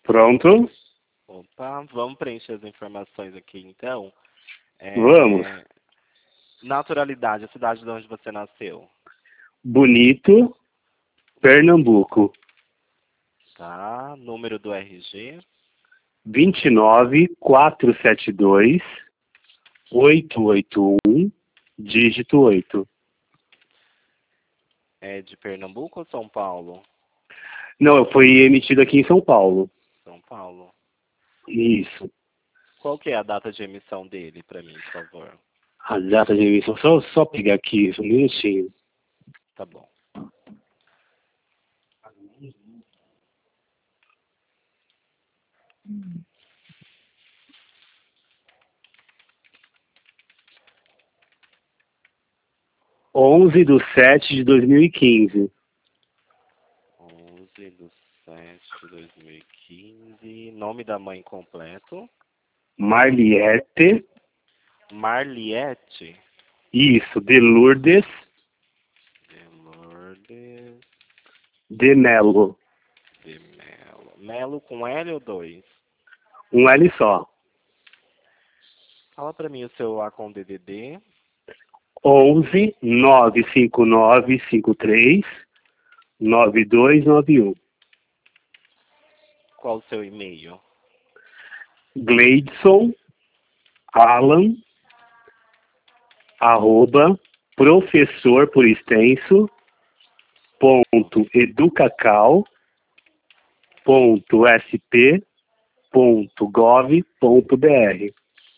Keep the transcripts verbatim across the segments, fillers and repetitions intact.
Pronto? Opa, vamos preencher as informações aqui então. É, Vamos. Naturalidade, a cidade de onde você nasceu. Bonito, Pernambuco. Tá, número do R G. vinte e nove, quatrocentos e setenta e dois, oitocentos e oitenta e um, dígito oito. É de Pernambuco ou São Paulo? Não, foi emitido aqui em São Paulo. São Paulo. Isso. Qual que é a data de emissão dele para mim, por favor? A data de emissão, só, só pegar aqui, um minutinho. Tá bom. onze de sete de dois mil e quinze. onze de sete de dois mil e quinze. Nome da mãe completo. Marliette. Marliette. Isso, de Lourdes. De Lourdes. De Melo. De Melo. Melo com L ou dois? Um L só. Fala pra mim o celular com D D D. onze, nove cinco nove cinco três, nove dois nove um. Qual o seu e-mail? Gleidson Alan arroba professor por extenso ponto educacal ponto sp ponto gov ponto br.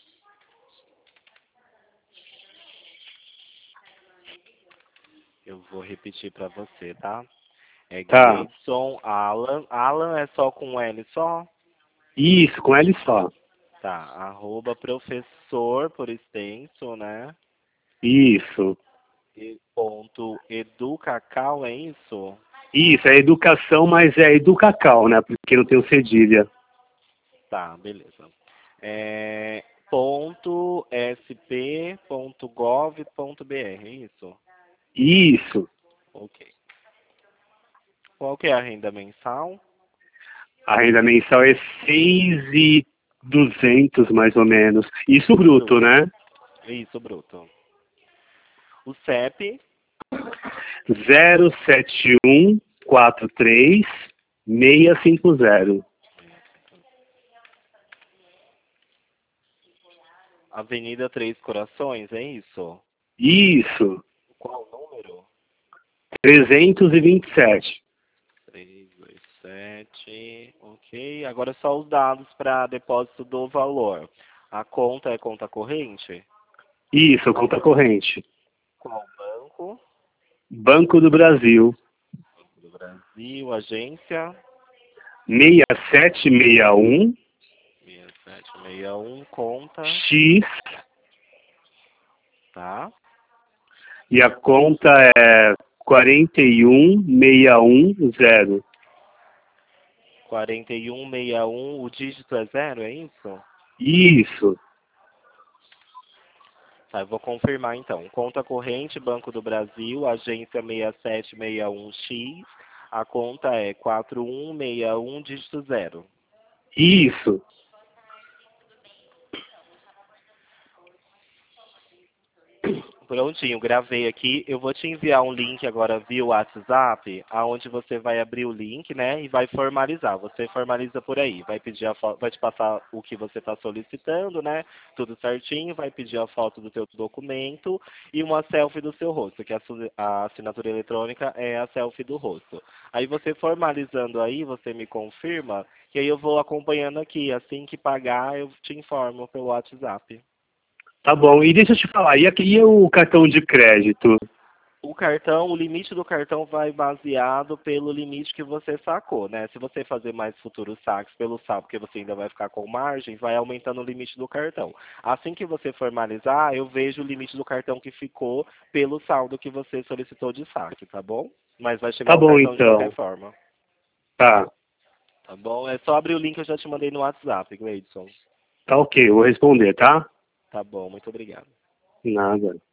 Eu vou repetir pra você, tá? É Tá. Gleidson Alan. Alan é só com L só? Isso, com L só. Tá. Arroba professor por extenso, né? Isso. E ponto educacal, é isso? Isso, é educação, mas é educacal, né? Porque não tem o cedilha. Tá, beleza. É, ponto sp ponto gov ponto br, é isso? Isso. Ok. Qual que é a renda mensal? A renda mensal é seis mil e duzentos mais ou menos. Isso bruto, né? Isso, bruto. O C E P? zero sete um quatro três seis cinco zero. Avenida Três Corações, é isso? Isso. Qual o número? trezentos e vinte e sete. três dois sete. Ok. Agora só os dados para depósito do valor. A conta é conta corrente? Isso, conta corrente. Qual banco? Banco do Brasil. Banco do Brasil, agência? seis sete seis um seis sete seis um, conta, X tá? e a conta é quatro um seis um zero. quarenta e um sessenta e um, o dígito é zero, é isso? Isso. Tá, eu vou confirmar então. Conta corrente, Banco do Brasil, agência seis sete seis um X, a conta é quatro um seis um, dígito zero. Isso. Prontinho, gravei aqui. Eu vou te enviar um link agora via WhatsApp, aonde você vai abrir o link, né, e vai formalizar. Você formaliza por aí. Vai pedir a foto, vai te passar o que você está solicitando, né, tudo certinho. Vai pedir a foto do teu documento e uma selfie do seu rosto, que a, su- a assinatura eletrônica é a selfie do rosto. Aí você formalizando aí, você me confirma, que aí eu vou acompanhando aqui. Assim que pagar, eu te informo pelo WhatsApp. Tá bom. E deixa eu te falar, e aqui e o cartão de crédito? O cartão, o limite do cartão vai baseado pelo limite que você sacou, né? Se você fazer mais futuros saques pelo saldo, porque você ainda vai ficar com margem, vai aumentando o limite do cartão. Assim que você formalizar, eu vejo o limite do cartão que ficou pelo saldo que você solicitou de saque, tá bom? Mas vai chegar Tá o bom, cartão de qualquer então. forma. Tá. Tá bom? É só abrir o link que eu já te mandei no WhatsApp, Gleidson. Tá ok, eu vou responder, tá? Tá bom, muito obrigado. Nada.